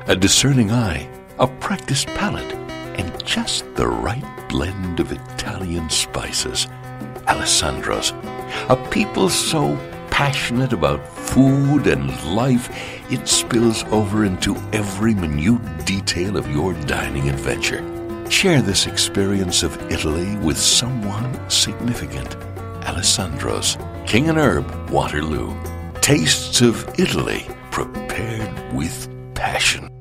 a discerning eye, a practiced palate, and just the right blend of Italian spices. Alessandro's, a people so passionate about food and life, it spills over into every minute detail of your dining adventure. Share this experience of Italy with someone significant. Alessandro's, King and Herb, Waterloo. Tastes of Italy prepared with passion.